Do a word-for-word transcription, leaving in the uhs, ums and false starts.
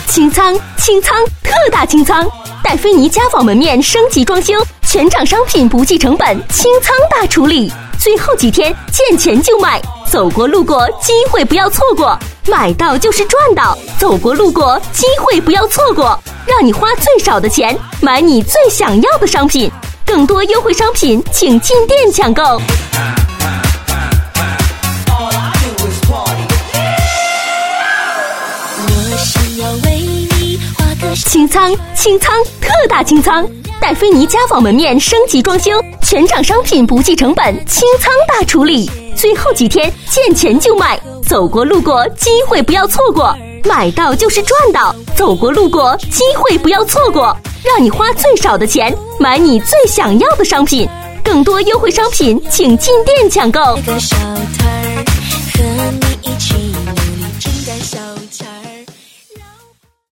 清仓清仓特大清仓，戴菲尼家纺门面升级装修，全场商品不计成本清仓大处理，最后几天见钱就买，走过路过机会不要错过，买到就是赚到，走过路过机会不要错过，让你花最少的钱买你最想要的商品，更多优惠商品请进店抢购。清仓清仓特大清仓，戴菲尼家纺门面升级装修，全场商品不计成本清仓大处理，最后几天见钱就买，走过路过机会不要错过，买到就是赚到，走过路过机会不要错过，让你花最少的钱买你最想要的商品，更多优惠商品请进店抢购。